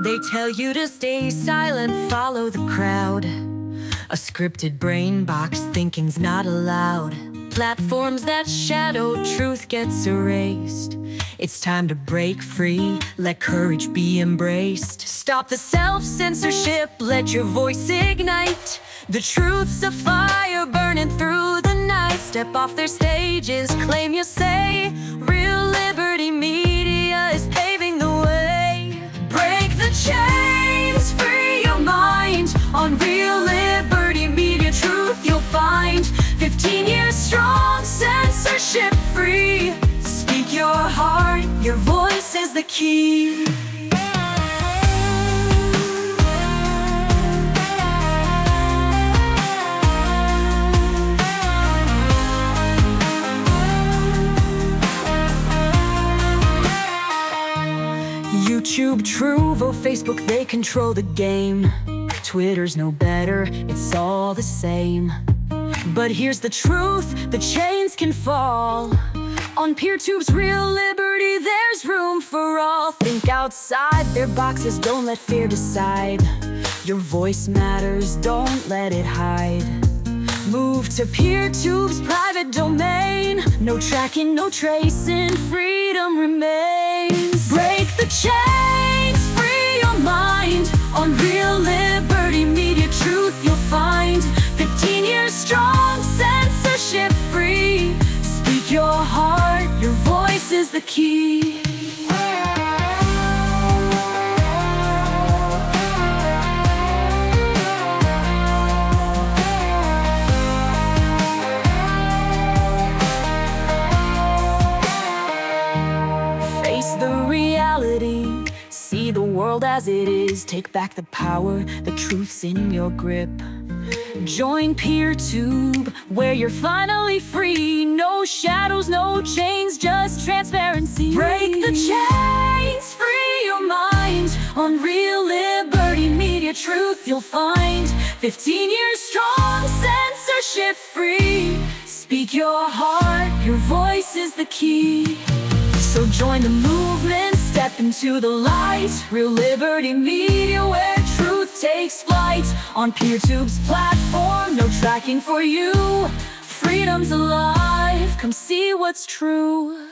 They tell you to stay silent, follow the crowd. A scripted brain box, thinking's not allowed. Platforms that shadow truth gets erased. It's time to break free, let courage be embraced. Stop the self-censorship, let your voice ignite. The truth's a fire burning through the night. Step off their stages, claim your say. Real Liberty Media is paving the way. Break the chains, free your mind. On Real Liberty Media, truth you'll find. 15 years strong, censorship free. Speak your heart, your voice is the key. YouTube, Truvo, Facebook, they control the game. Twitter's no better, it's all the same. But here's the truth, the chains can fall. On PeerTube's Real Liberty, there's room for all. Think outside their boxes, don't let fear decide. Your voice matters, don't let it hide. Move to PeerTube's private domain. No tracking, no tracing, freedom remains. Break the chains, free your mind. On Real Liberty Media, truth you'll find. 15 years strong, censorship free. Speak your heart, your voice is the key. The reality, see the world as it is. Take back the power, the truth's in your grip. Join PeerTube, where you're finally free. No shadows, no chains, just transparency. Break the chains, free your mind. On Real Liberty Media, truth you'll find. 15 years strong, censorship free. Speak your heart, your voice is the key. So join the movement, step into the light. Real Liberty Media, where truth takes flight. On PeerTube's platform, no tracking for you. Freedom's alive, come see what's true.